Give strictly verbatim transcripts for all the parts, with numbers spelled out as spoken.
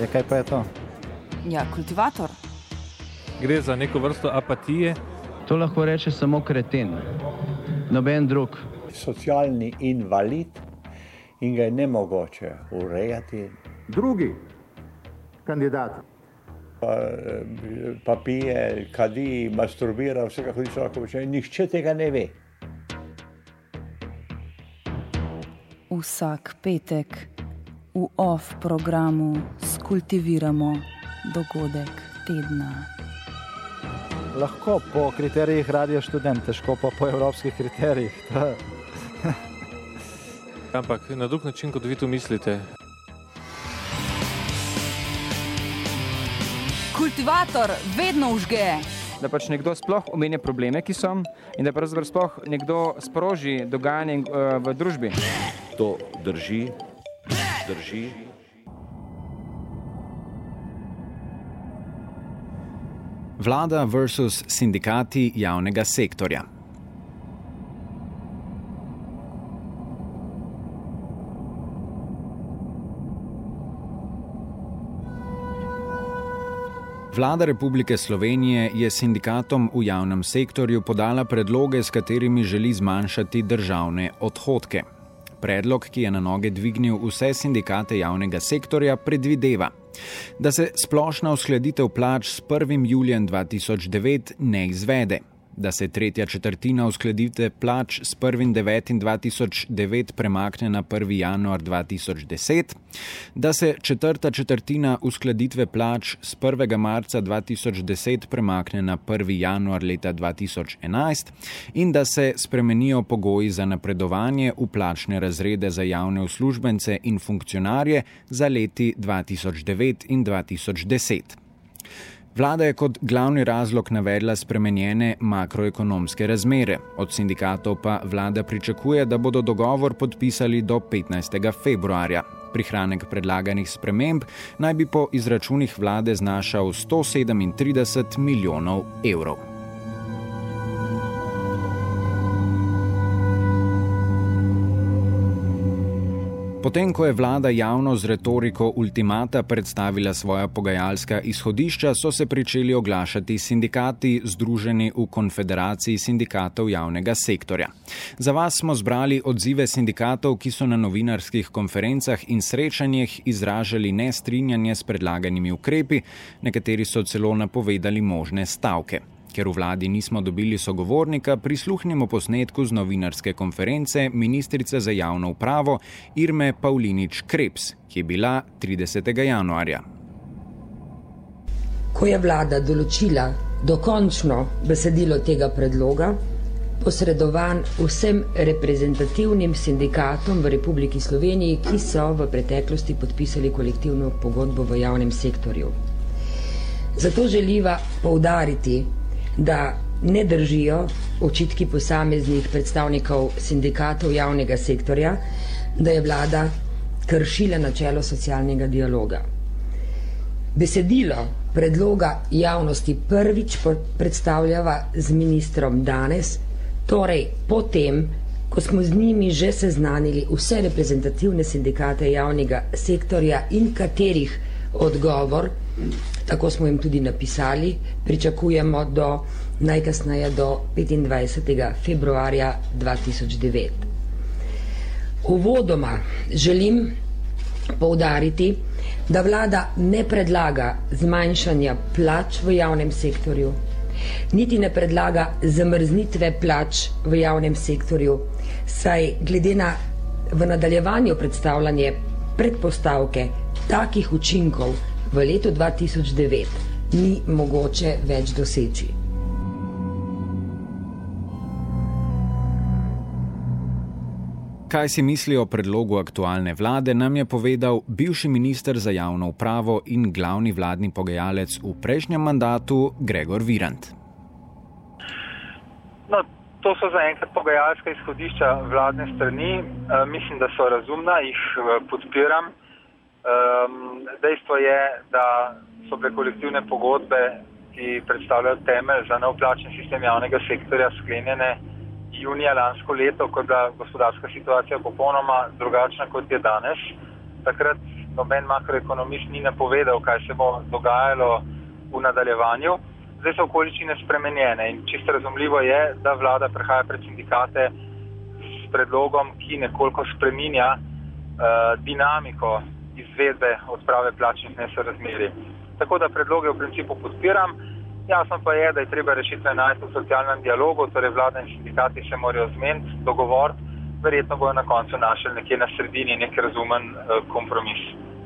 Ja, kaj pa je to? Ja, kultivator. Gre za neko vrsto apatije. To lahko reče samo kreten, noben drug. Socialni invalid in ga je nemogoče urejati. Drugi kandidat. Pa, pa pije, kadi, masturbira, vse kako se lahko počne. Nihče tega ne ve. Vsak petek v off programu skultiviramo dogodek tedna. Lahko po kriterijih Radio Študent, težko pa po evropskih kriterijih. Ampak na drug način, kot vi to mislite. Kultivator vedno užge. Da pač nekdo sploh omenja probleme, ki so, in da pravzaprav sploh nekdo sproži dogajanje v družbi. To drži, drži. Vlada versus sindikati javnega sektorja. Vlada Republike Slovenije je sindikatom v javnem sektorju podala predloge, s katerimi želi zmanjšati državne odhodke. Predlog, ki je na noge dvignil vse sindikate javnega sektorja, predvideva, da se splošna uskladitev plač s prvim julijem dva tisoč devet ne izvede, da se tretja četrtina uskladitve plač s prvim devetim dva tisoč devet premakne na prvi januar dva tisoč deset, da se četrta četrtina uskladitve plač s prvega marca dva tisoč deset premakne na prvi januar leta dva tisoč enajst in da se spremenijo pogoji za napredovanje v plačne razrede za javne uslužbence in funkcionarje za leti dva tisoč devet in dva tisoč deset. Vlada je kot glavni razlog navedla spremenjene makroekonomske razmere. Od sindikatov pa vlada pričakuje, da bodo dogovor podpisali do petnajstega februarja. Prihranek predlaganih sprememb naj bi po izračunih vlade znašal sto sedemintrideset milijonov evrov. Potem, ko je vlada javno z retoriko ultimata predstavila svoja pogajalska izhodišča, so se pričeli oglašati sindikati, združeni v Konfederaciji sindikatov javnega sektorja. Za vas smo zbrali odzive sindikatov, ki so na novinarskih konferencah in srečanjih izražali nestrinjanje s predlaganimi ukrepi, nekateri so celo napovedali možne stavke. Ker v vladi nismo dobili sogovornika, prisluhnimo posnetku z novinarske konference ministrice za javno upravo Irme Pavlinič Krebs, ki je bila tridesetega januarja. Ko je vlada določila dokončno besedilo tega predloga, posredovan vsem reprezentativnim sindikatom v Republiki Sloveniji, ki so v preteklosti podpisali kolektivno pogodbo v javnem sektorju. Zato želiva poudariti, da ne držijo očitki posameznih predstavnikov sindikatov javnega sektorja, da je vlada kršila načelo socialnega dialoga. Besedilo predloga javnosti prvič predstavljava z ministrom danes, torej potem, ko smo z njimi že seznanili vse reprezentativne sindikate javnega sektorja in katerih odgovor, tako smo jim tudi napisali, pričakujemo do najkasneje do petindvajsetega februarja dva tisoč devet. Uvodoma želim poudariti, da vlada ne predlaga zmanjšanja plač v javnem sektorju, niti ne predlaga zamrznitve plač v javnem sektorju, saj glede na v nadaljevanju predstavljanje predpostavke takih učinkov v letu dva tisoč devet ni mogoče več doseči. Kaj si misli o predlogu aktualne vlade, nam je povedal bivši minister za javno upravo in glavni vladni pogajalec v prejšnjem mandatu Gregor Virant. No, to so zaenkrat pogajalska izhodišča vladne strani. E, mislim, da so razumna, jih podpiram. Um, dejstvo je, da so bile kolektivne pogodbe, ki predstavljajo temelj za nov plačni sistem javnega sektorja, sklenjene junija lansko leto, ko je bila gospodarska situacija popolnoma drugačna, kot je danes. Takrat noben makroekonomist ni napovedal, kaj se bo dogajalo v nadaljevanju. Zdaj so okoličine spremenjene in čisto razumljivo je, da vlada prihaja pred sindikate s predlogom, ki nekoliko spreminja uh, dinamiko izvedbe odprave plačnih nesorazmerij. Tako da predloge v principu podpiram. Jasno pa je, da je treba rešitve najti v socialnem dialogu, torej vlada in sindikati se morajo zmeniti, dogovoriti, verjetno bojo na koncu našli nekje na sredini nek razumen uh, kompromis.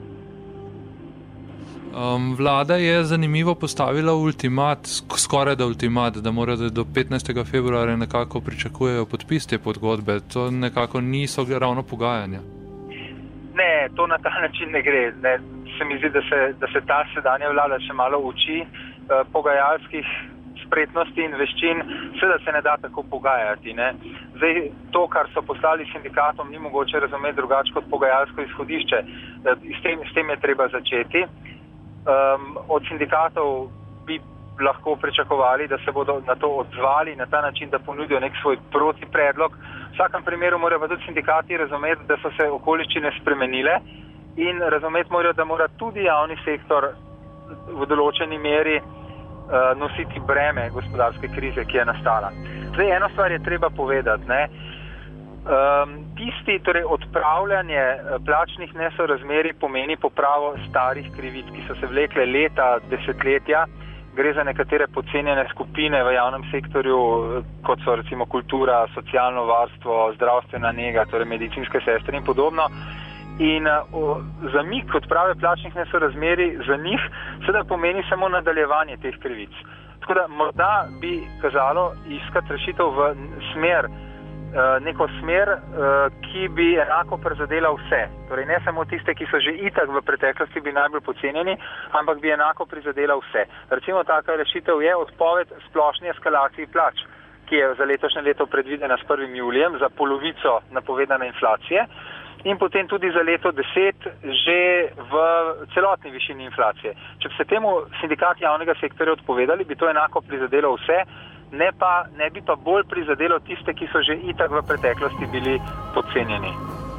Um, vlada je zanimivo postavila ultimat, skoraj da ultimat, da morajo do petnajstega februarja nekako pričakujejo podpis te pogodbe. To nekako niso ravno pogajanja. Ne, to na ta način ne gre. Ne. Se mi zdi, da se, da se ta sedanja vlada še malo uči eh, pogajalskih spretnosti in veščin, seveda se ne da tako pogajati. Ne. Zdaj, to, kar so poslali sindikatom, ni mogoče razumeti drugače kot pogajalsko izhodišče. Eh, s, tem, s tem je treba začeti. Um, od sindikatov bi lahko pričakovali, da se bodo na to odzvali na ta način, da ponudijo nek svoj protipredlog. V vsakem primeru morajo pa tudi sindikati razumeti, da so se okoliščine spremenile in razumeti morajo, da mora tudi javni sektor v določeni meri uh, nositi breme gospodarske krize, ki je nastala. Zdaj, eno stvar je treba povedati, ne. Um, tisti, torej odpravljanje plačnih nesorazmerij pomeni popravo starih krivic, ki so se vlekle leta, desetletja. Gre za nekatere podcenjene skupine v javnem sektorju, kot so recimo kultura, socialno varstvo, zdravstvena nega, torej medicinske sestre in podobno. In uh, zamik odprave plačnih nesorazmerij za njih seveda pomeni samo nadaljevanje teh krivic. Tako da morda bi kazalo iskati rešitev v smer, uh, neko smer, uh, ki bi enako prizadela vse. Torej ne samo tiste, ki so že itak v preteklosti bi najbolj podcenjeni, ampak bi enako prizadela vse. Recimo taka rešitev je odpoved splošni eskalaciji plač, ki je za letošnje leto predvidena s prvim julijem za polovico napovedane inflacije. In potem tudi za leto deset že v celotni višini inflacije. Če bi se temu sindikati javnega sektorja odpovedali, bi to enako prizadelo vse, ne, pa, ne bi pa bolj prizadelo tiste, ki so že itak v preteklosti bili podcenjeni.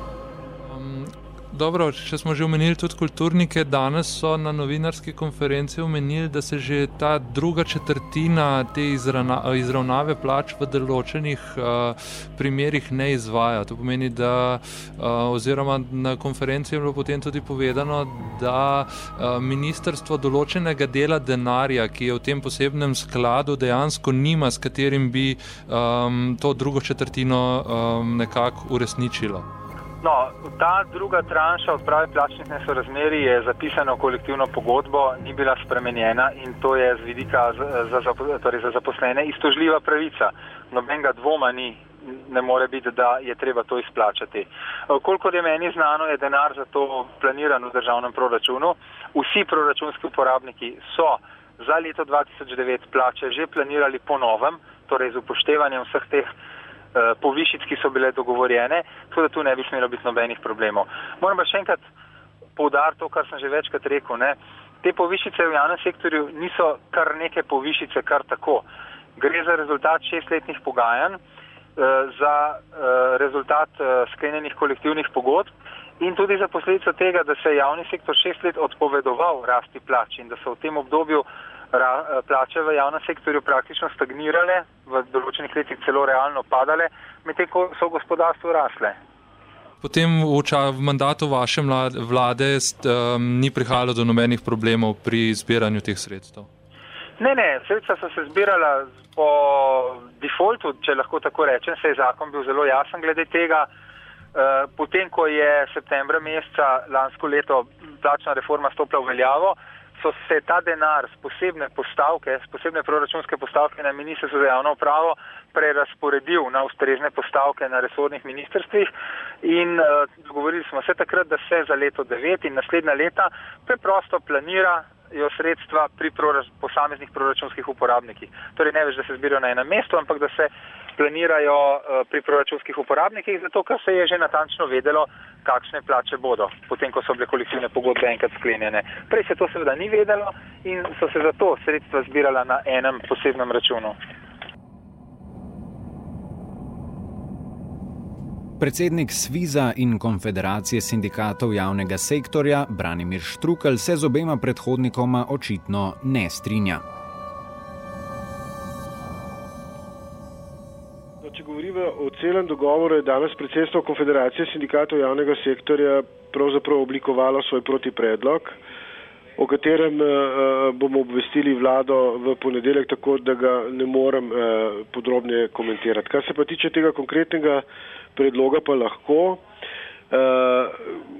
Dobro, če smo že omenili tudi kulturnike, danes so na novinarski konferenci omenili, da se že ta druga četrtina te izravna, izravnave plač v določenih uh, primerih ne izvaja. To pomeni, da uh, oziroma na konferenci je bilo potem tudi povedano, da uh, ministrstvo določenega dela denarja, ki je v tem posebnem skladu, dejansko nima, s katerim bi um, to drugo četrtino um, nekako uresničilo. No, ta druga tranša odprave plačnih nesorazmerij je zapisana v kolektivno pogodbo, ni bila spremenjena in to je z vidika za, za, torej za zaposlene iztožljiva pravica. Nobenega dvoma ni, ne more biti, da je treba to izplačati. Kolikor je meni znano, je denar za to planiran v državnem proračunu. Vsi proračunski uporabniki so za leto dva tisoč devet plače že planirali po novem, torej z upoštevanjem vseh teh povišic, ki so bile dogovorjene, tako da tu ne bi smelo biti nobenih problemov. Moram pa še enkrat poudariti to, kar sem že večkrat rekel. Ne. Te povišice v javnem sektorju niso kar neke povišice, kar tako. Gre za rezultat šestletnih pogajanj, za rezultat sklenjenih kolektivnih pogodb in tudi za posledico tega, da se je javni sektor šest let odpovedoval rasti plač in da so v tem obdobju plače v javnem sektorju praktično stagnirale, v določenih letih celo realno padale, medtem ko so v gospodarstvu rasle. Potem v, ča, v mandatu vaše vlade um, ni prihajalo do nobenih problemov pri zbiranju teh sredstev? Ne, ne, sredstva so se zbirala po defaultu, če lahko tako rečem, se je zakon bil zelo jasen glede tega. Uh, potem, ko je septembra meseca lansko leto plačna reforma stopila v veljavo, so se ta denar z posebne postavke, z posebne proračunske postavke na Ministrstvu za javno upravo prerasporedil na ustrezne postavke na resornih ministrstvih in uh, dogovorili smo se takrat, da se za leto devet in naslednja leta preprosto planirajo sredstva pri prorač- posameznih proračunskih uporabnikih. Torej ne več, da se zbirajo na enem mestu, ampak da se planirajo uh, pri proračunskih uporabnikih, zato ker se je že natančno vedelo, kakšne plače bodo, potem ko so bile kolektivne pogodbe enkrat sklenjene. Prej se to seveda ni vedelo in so se zato sredstva zbirala na enem posebnem računu. Predsednik Sviza in Konfederacije sindikatov javnega sektorja Branimir Štrukelj se z obema predhodnikoma očitno ne strinja. Če govorimo o celem dogovoru, je danes predsedstvo Konfederacije sindikatov javnega sektorja pravzaprav oblikovalo svoj protipredlog, o katerem uh, bomo obvestili vlado v ponedeljek, tako da ga ne morem uh, podrobneje komentirati. Kar se pa tiče tega konkretnega predloga, pa lahko. Uh,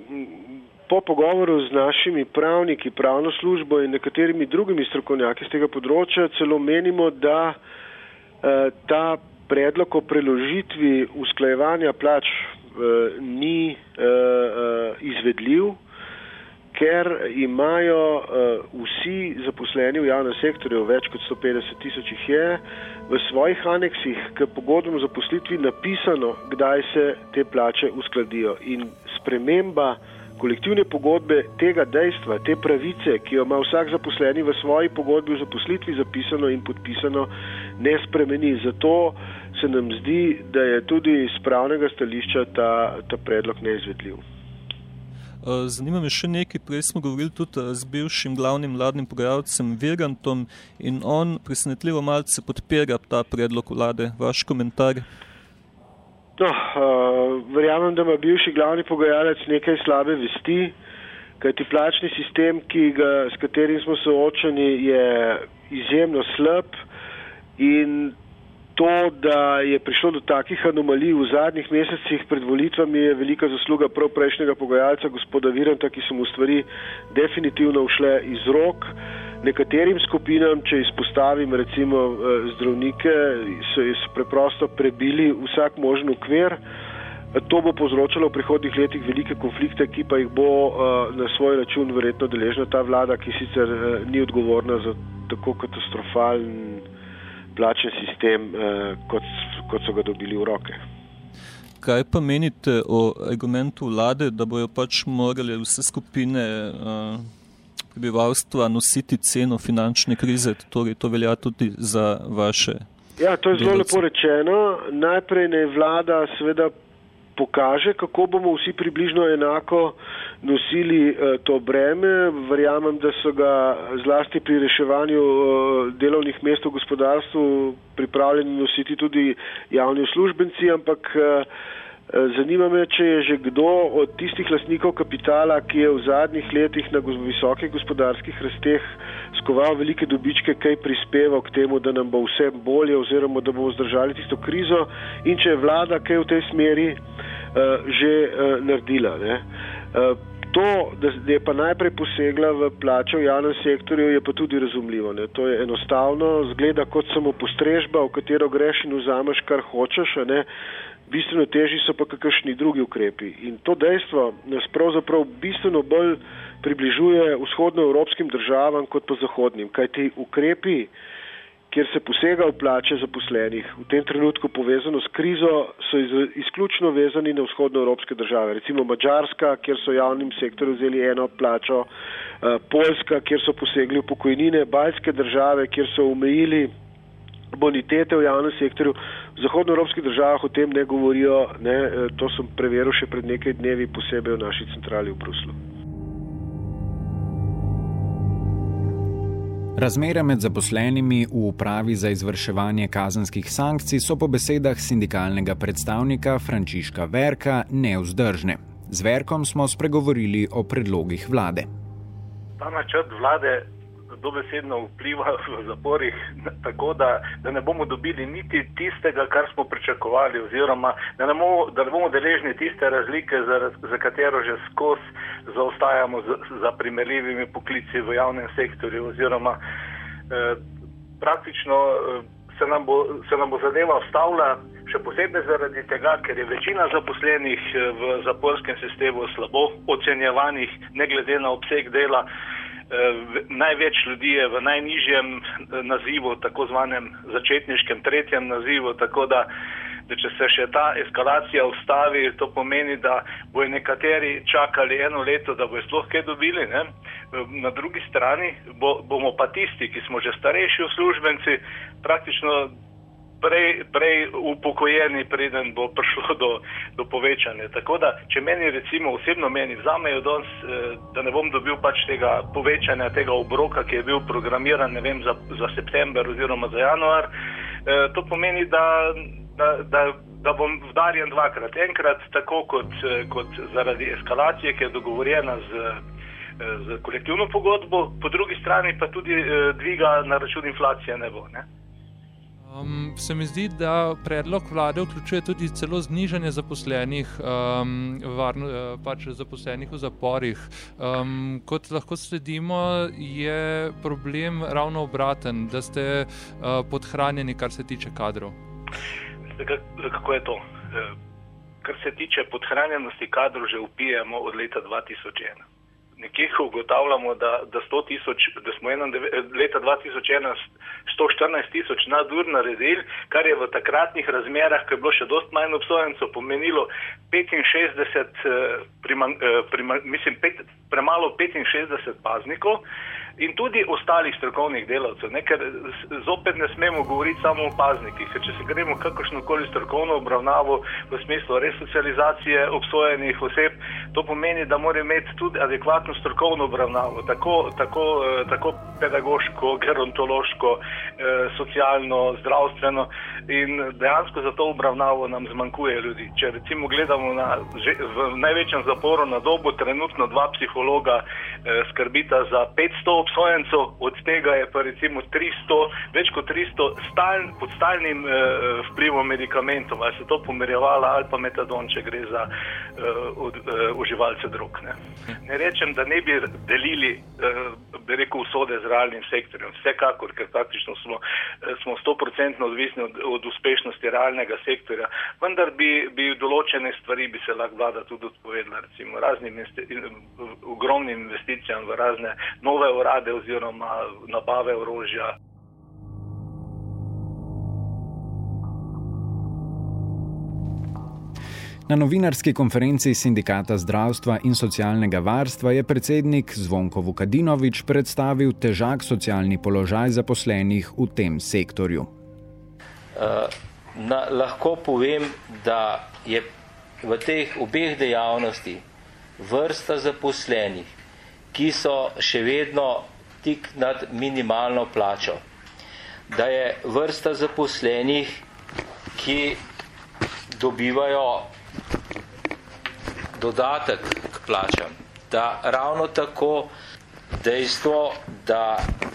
po pogovoru z našimi pravniki, pravno službo in nekaterimi drugimi strokovnjaki z tega področja celo menimo, da uh, ta predlog o preložitvi usklajevanja plač uh, ni uh, izvedljiv, ker imajo uh, vsi zaposleni v javnem sektorju, več kot sto petdeset tisoč jih je, v svojih aneksih k pogodbam o zaposlitvi napisano, kdaj se te plače uskladijo. In sprememba kolektivne pogodbe tega dejstva, te pravice, ki jo ima vsak zaposleni v svoji pogodbi o zaposlitvi zapisano in podpisano, ne spremeni. Zato se nam zdi, da je tudi z pravnega stališča ta, ta predlog neizvedljiv. Zanima me še nekaj, prej smo govorili tudi z bivšim glavnim vladnim pogajalcem Virantom in on presenetljivo malce podpira ta predlog vlade. Vaš komentar? No, uh, verjamem, da ima bivši glavni pogajalec nekaj slabe vesti, kajti plačni sistem, ki ga, s katerim smo soočeni, je izjemno slab in to, da je prišlo do takih anomalij v zadnjih mesecih pred volitvami, je velika zasluga prav prejšnjega pogajalca, gospoda Viranta, ki so mu stvari definitivno ušle iz rok. Nekaterim skupinam, če izpostavim recimo zdravnike, so, so preprosto prebili vsak možen okvir. To bo povzročalo v prihodnjih letih velike konflikte, ki pa jih bo na svoj račun verjetno deležna ta vlada, ki sicer ni odgovorna za tako katastrofalen plačen sistem, kot, kot so ga dobili v roke. Kaj pa menite o argumentu vlade, da bojo pač morali vse skupine uh, prebivalstva nositi ceno finančne krize, torej to velja tudi za vaše Ja, to je zelo delavce. lepo rečeno. Najprej naj vlada seveda pokaže, kako bomo vsi približno enako nosili uh, to breme. Verjamem, da so ga zlasti pri reševanju uh, delovnih mest v gospodarstvu pripravljeni nositi tudi javni uslužbenci, ampak uh, zanima me, če je že kdo od tistih lastnikov kapitala, ki je v zadnjih letih na visokih gospodarskih rasteh skoval velike dobičke, kaj prispeval k temu, da nam bo vse bolje oziroma da bomo zdržali tisto krizo, in če je vlada kaj v tej smeri Uh, že uh, naredila. Ne. Uh, to, da je pa najprej posegla v plače v javnem sektorju, je pa tudi razumljivo. Ne. To je enostavno, zgleda kot samo postrežba, v katero greš in vzameš, kar hočeš, a ne. Bistveno težji so pa kakšni drugi ukrepi. In to dejstvo nas pravzaprav bistveno bolj približuje vzhodnoevropskim državam kot pa zahodnim, kajti ukrepi, kjer se posega v plače zaposlenih, v tem trenutku povezano s krizo, so iz, izključno vezani na vzhodnoevropske države. Recimo Madžarska, kjer so javnim sektorju vzeli eno plačo, uh, Poljska, kjer so posegli v pokojnine, baljske države, kjer so omejili bonitete v javnem sektorju. V zahodnoevropskih državah o tem ne govorijo, ne, to sem preveril še pred nekaj dnevi posebej v naši centrali v Bruslu. Razmere med zaposlenimi v upravi za izvrševanje kazenskih sankcij so po besedah sindikalnega predstavnika Frančiška Verka nevzdržne. Z Verkom smo spregovorili o predlogih vlade. Ta načrt vlade dobesedno vpliva v zaporih tako, da, da ne bomo dobili niti tistega, kar smo pričakovali, oziroma da ne bomo, da ne bomo deležni tiste razlike, za, za katero že skozi zaostajamo za, za primerljivimi poklici v javnem sektorju, oziroma eh, praktično eh, se, nam bo, se nam bo zadeva vstavila, še posebej zaradi tega, ker je večina zaposlenih v zaporskem sistemu slabo ocenjevanih, ne glede na obseg dela. Največ ljudi je v najnižjem nazivu, tako zvanem začetniškem tretjem nazivu, tako da, da če se še ta eskalacija ustavi, to pomeni, da bojo nekateri čakali eno leto, da bojo sploh kaj dobili. Ne? Na drugi strani bo, bomo pa tisti, ki smo že starejši uslužbenci, praktično prej, prej upokojeni, preden bo prišlo do, do povečanja. Tako da, če meni recimo osebno meni vzamejo danes, da ne bom dobil pač tega povečanja, tega obroka, ki je bil programiran, ne vem, za, za september oziroma za januar, to pomeni, da, da, da, da bom vdarjen dvakrat. Enkrat tako kot, kot zaradi eskalacije, ki je dogovorjena z z kolektivno pogodbo, po drugi strani pa tudi eh, dviga na račun inflacije ne bo. Ne? Um, se mi zdi, da predlog vlade vključuje tudi celo znižanje zaposlenih, um, varno, pač zaposlenih v zaporih. Um, kot lahko sledimo, je problem ravno obraten, da ste uh, podhranjeni, kar se tiče kadrov. Kako je to? Kar se tiče podhranjenosti kadrov, že vpijemo od leta dva tisoč ena. Nekje ugotavljamo, da, da, sto tisoč, da smo leta dva tisoč ena sto štirinajst tisoč nadur naredili, kar je v takratnih razmerah, ko je bilo še dosti manj obsojencev, pomenilo petinšestdeset, prima, prima, mislim, pet, premalo petinšestdeset paznikov in tudi ostalih strokovnih delavcev, ne? Ker zopet ne smemo govoriti samo o paznikih, ker če se gremo kakršnokoli strokovno obravnavo v smislu resocializacije obsojenih oseb, to pomeni, da mora imeti tudi adekvatno strokovno obravnavo, tako, tako, tako pedagoško, gerontološko, socialno, zdravstveno in dejansko za to obravnavo nam zmanjkuje ljudi. Če recimo gledamo na, v največjem zaporu na Dobu, trenutno dva psihologa skrbita za petsto obsojencev, od tega je pa recimo tristo, več kot tristo staln, pod stalnim uh, vplivom medikamentov, ali se to pomerjevala ali pa metadon, če gre za uh, od, uh, uživalce drog. Ne? ne rečem, da ne bi delili uh, bi rekel usode z realnim sektorjem, vsekakor, ker praktično smo, smo sto procentno odvisni od, od uspešnosti realnega sektorja, vendar bi, bi določene stvari bi se lahko vlada tudi odpovedala, recimo raznim ogromnim investicijam v razne nove urade oziroma nabave orožja. Na novinarski konferenci Sindikata zdravstva in socialnega varstva je predsednik Zvonko Vukadinovič predstavil težak socialni položaj zaposlenih v tem sektorju. Uh, na, lahko povem, da je v teh obeh dejavnosti vrsta zaposlenih, ki so še vedno tik nad minimalno plačo, da je vrsta zaposlenih, ki dobivajo dodatek k plačam, da ravno tako dejstvo, da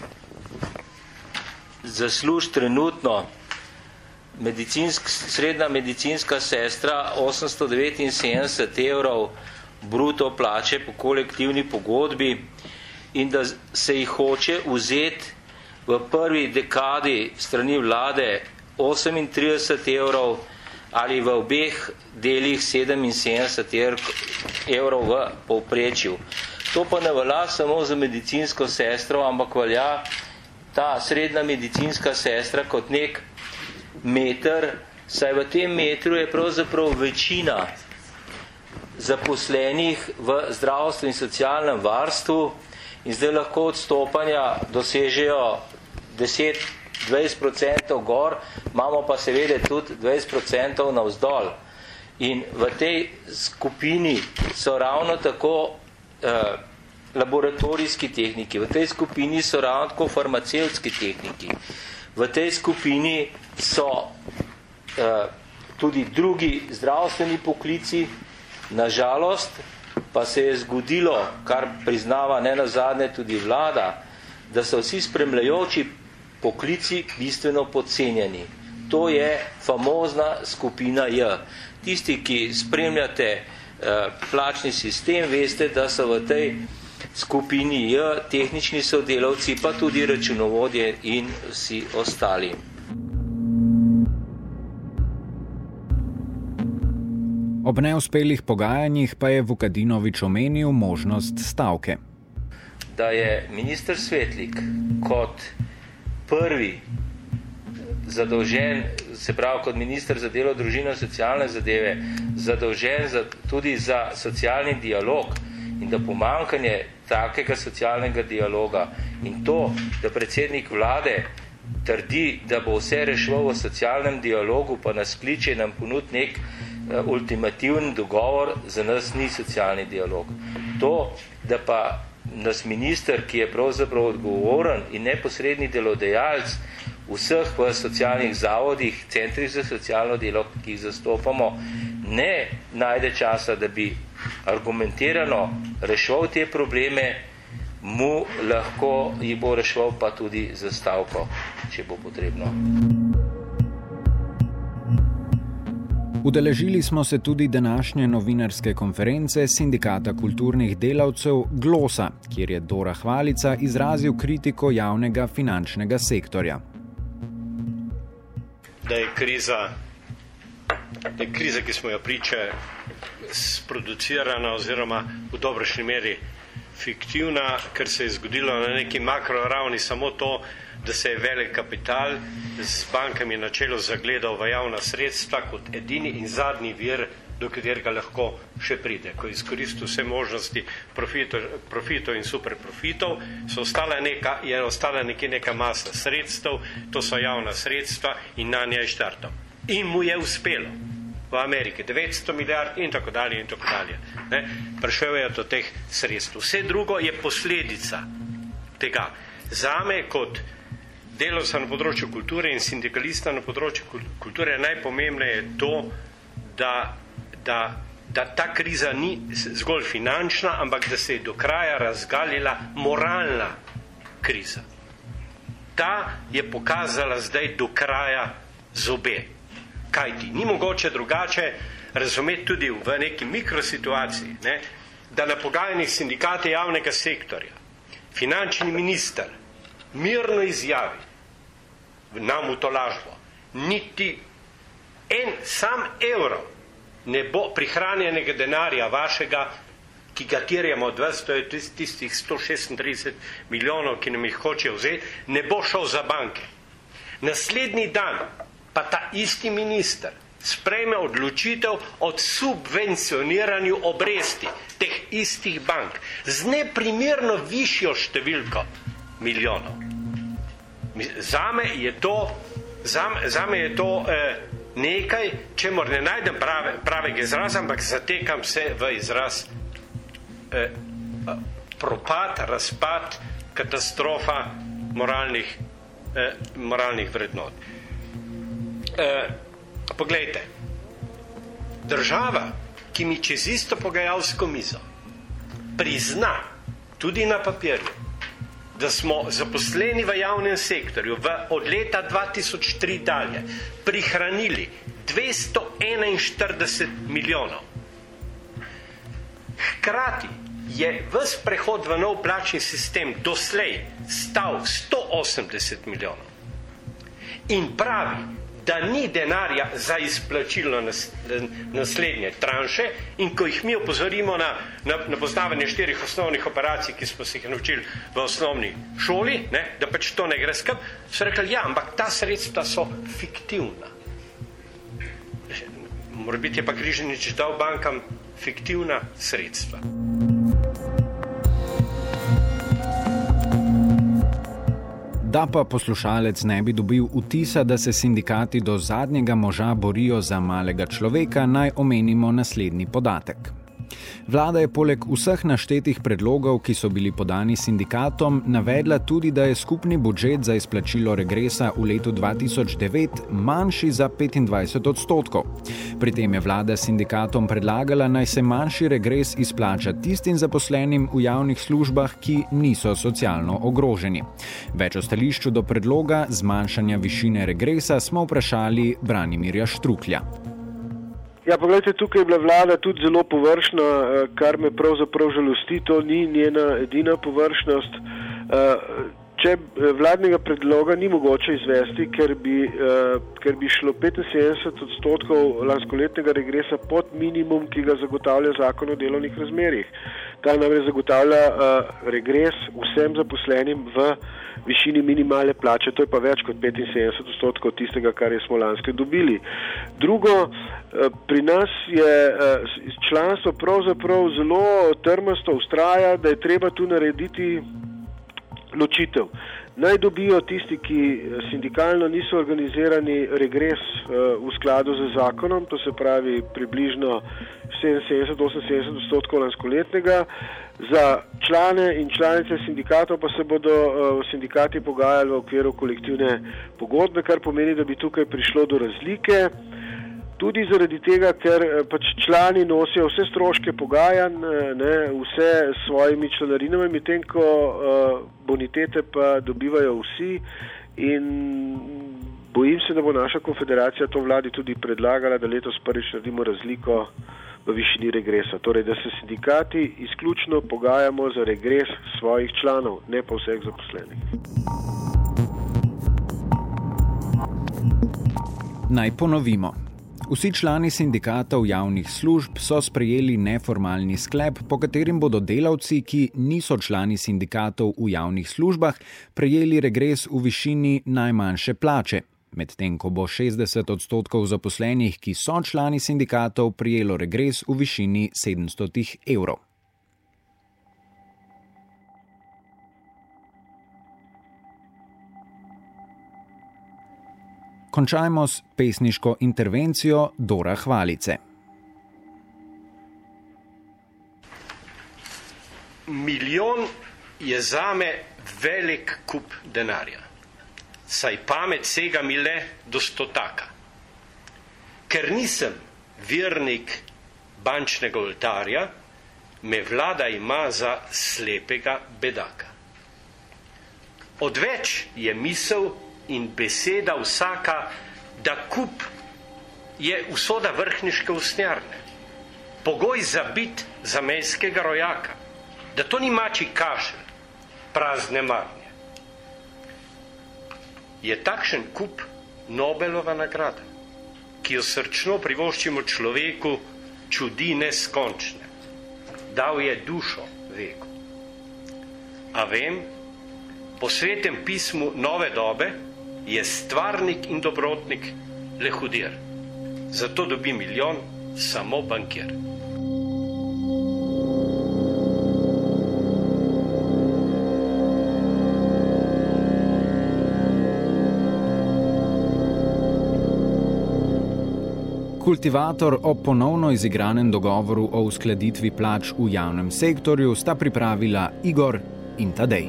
zasluž trenutno medicinsk, srednja medicinska sestra osemsto devetinsedemdeset evrov bruto plače po kolektivni pogodbi in da se jih hoče vzeti v prvi dekadi strani vlade osemintrideset evrov ali v obeh delih sedeminsedemdeset evrov v povprečju. To pa ne velja samo za medicinsko sestro, ampak velja ta srednja medicinska sestra kot nek meter, saj v tem metru je pravzaprav večina zaposlenih v zdravstvu in socialnem varstvu in zdaj lahko odstopanja dosežejo deset do dvajset procentov gor, imamo pa seveda tudi dvajset procentov navzdol. In v tej skupini so ravno tako eh, laboratorijski tehniki, v tej skupini so ravno tako farmacevtski tehniki, v tej skupini so eh, tudi drugi zdravstveni poklici. Nažalost pa se je zgodilo, kar priznava ne nazadnje tudi vlada, da so vsi spremljajoči poklici bistveno podcenjeni. To je famozna skupina J. Tisti, ki spremljate eh, plačni sistem, veste, da so v tej skupini J tehnični sodelavci, pa tudi računovodje in vsi ostali. Ob neuspelih pogajanjih pa je Vukadinovič omenil možnost stavke. Da je minister Svetlik kot prvi zadolžen, se pravi kot minister za delo, družino in socialne zadeve, zadolžen za, tudi za socialni dialog in da pomanjkanje takega socialnega dialoga in to, da predsednik vlade trdi, da bo vse rešil v socialnem dialogu, pa nas kliče nam ponudi nek uh, ultimativen dogovor, za nas ni socialni dialog. To, da pa nas minister, ki je pravzaprav odgovoren in neposredni delodajalec vseh v socialnih zavodih, centrih za socialno delo, ki jih zastopamo, ne najde časa, da bi argumentirano reševal te probleme, mu lahko jih bo reševal pa tudi za stavko, če bo potrebno. Udeležili smo se tudi današnje novinarske konference Sindikata kulturnih delavcev Glosa, kjer je Dora Hvalica izrazil kritiko javnega finančnega sektorja. Da je kriza, da je kriza, ki smo jo priče, sproducirana oziroma v dobršni meri fiktivna, ker se je zgodilo na neki makroravni samo to, da se je velik kapital z bankami na čelu zagledal v javna sredstva kot edini in zadnji vir, do katerega lahko še pride. Ko je izkoristil vse možnosti profitov, profitov in superprofitov, so ostala neka, je ostala nekje neka masa sredstev, to so javna sredstva in na njej štartal. In mu je uspelo v Ameriki devetsto milijard in tako dalje in tako dalje. Ne? Prišel je do teh sredstev. Vse drugo je posledica tega. Zame kot delavca na področju kulture in sindikalista na področju kulture najpomembneje je to, da, da, da ta kriza ni zgolj finančna, ampak da se je do kraja razgalila moralna kriza. Ta je pokazala zdaj do kraja zobe. Kajti ni mogoče drugače razumeti tudi v neki mikrosituaciji, ne, da na pogajanjih sindikate javnega sektorja finančni minister mirno izjavi, nam v to lažbo, niti en sam evro ne bo prihranjenega denarja vašega, ki ga terjamo od vas, to je tistih sto šestintrideset milijonov, ki nam jih hoče vzeti, ne bo šel za banke. Naslednji dan pa ta isti minister sprejme odločitev o subvencioniranju obresti teh istih bank z neprimerno višjo številko milijonov. Zame je to, zame, zame je to eh, nekaj, čemur ne najdem prave, pravega izraza, ampak zatekam se v izraz eh, propad, razpad, katastrofa moralnih, eh, moralnih vrednot. Eh, poglejte, država, ki mi čez isto pogajalsko mizo prizna tudi na papirju, da smo zaposleni v javnem sektorju v, od leta dva tisoč tri dalje prihranili dvesto enainštirideset milijonov. Hkrati je ves prehod v nov plačni sistem doslej stal sto osemdeset milijonov. In pravi, da ni denarja za izplačilo nas, naslednje tranše in ko jih mi opozorimo na, na, na poznavanje štirih osnovnih operacij, ki smo se jih naučili v osnovni šoli, ne, da pač to ne gre skup, so rekli, ja, ampak ta sredstva so fiktivna. Morebiti je pa Križanič dal bankam fiktivna sredstva. Da pa poslušalec ne bi dobil vtisa, da se sindikati do zadnjega moža borijo za malega človeka, naj omenimo naslednji podatek. Vlada je poleg vseh naštetih predlogov, ki so bili podani sindikatom, navedla tudi, da je skupni budžet za izplačilo regresa v letu dva tisoč devet manjši za petindvajset odstotkov. Pri tem je vlada sindikatom predlagala, naj se manjši regres izplača tistim zaposlenim v javnih službah, ki niso socialno ogroženi. Več o stališču do predloga zmanjšanja višine regresa smo vprašali Branimirja Štruklja. Ja, pogledajte, tukaj je bila vlada tudi zelo površna, kar me pravzaprav žalosti, to ni njena edina površnost. Če vladnega predloga ni mogoče izvesti, ker bi, ker bi šlo petinsedemdeset odstotkov lanskoletnega regresa pod minimum, ki ga zagotavlja zakon o delovnih razmerjih. Ta namreč zagotavlja regres vsem zaposlenim v višini minimalne plače, to je pa več kot petinsedemdeset odstotkov tistega, kar je smo lansko dobili. Drugo, pri nas je članstvo pravzaprav zelo trmasto vztraja, da je treba tu narediti ločitev. naj dobijo tisti, ki sindikalno niso organizirani, regres v skladu z zakonom, to se pravi približno sedeminsedemdeset do oseminsedemdeset odstotkov lanskoletnega. Za člane in članice sindikatov pa se bodo sindikati pogajali v okviru kolektivne pogodbe, kar pomeni, da bi tukaj prišlo do razlike. Tudi zaradi tega, ker pač člani nosijo vse stroške pogajanj, ne, vse s svojimi članarinami, medtem ko bonitete pa dobivajo vsi, in bojim se, da bo naša konfederacija to vladi tudi predlagala, da letos prvič naredimo razliko v višini regresa. Torej, da se sindikati izključno pogajamo za regres svojih članov, ne pa vseh zaposlenih. Naj ponovimo. Vsi člani sindikatov javnih služb so sprejeli neformalni sklep, po katerim bodo delavci, ki niso člani sindikatov v javnih službah, prejeli regres v višini najmanjše plače, medtem ko bo šestdeset odstotkov zaposlenih, ki so člani sindikatov, prejelo regres v višini sedemsto evrov. Končajmo s pesniško intervencijo Dora Hvalice. Milijon je zame velik kup denarja, saj pamet sega mi le do stotaka. Ker nisem vernik bančnega oltarja, me vlada ima za slepega bedaka. Odveč je misel in beseda vsaka, da kup je usoda vrhniške usnjarne, pogoj za bit zamejskega rojaka, da to ni mačji kašelj, prazne marnje. Je takšen kup Nobelova nagrada, ki jo srčno privoščimo človeku, čudi neskončne. Dal je dušo veku. A vem, po svetem pismu nove dobe je stvarnik in dobrotnik le hudir. Zato dobi milijon samo bankir. Kultivator o ponovno izigranem dogovoru o uskladitvi plač v javnem sektorju sta pripravila Igor in Tadej.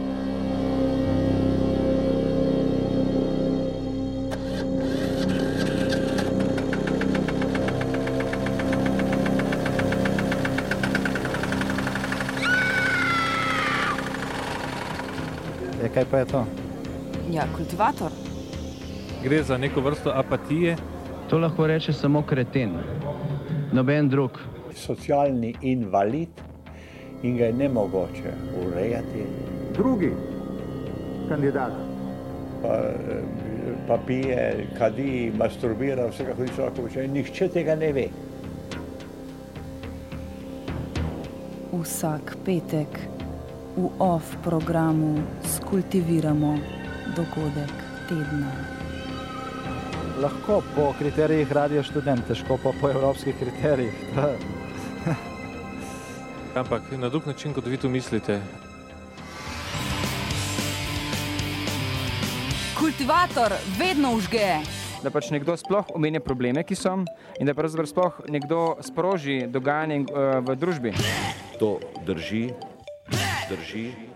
Kaj pa je to? Ja, kultivator. Gre za neko vrsto apatije. To lahko reče samo kreten, noben drug. Socialni invalid in ga je nemogoče urejati. Drugi kandidat. Pa, pa pije, kadi, masturbira, vsega hudiča, nihče tega ne ve. Vsak petek v off programu skultiviramo dogodek tedna. Lahko po kriterijih Radio Študent, težko pa po evropskih kriterijih. Ampak na drug način, kot vi to mislite. Kultivator vedno vžge. Da pač nekdo sploh omenja probleme, ki so, in da pravzaprav sploh nekdo sproži dogajanje v družbi. To drži, drži.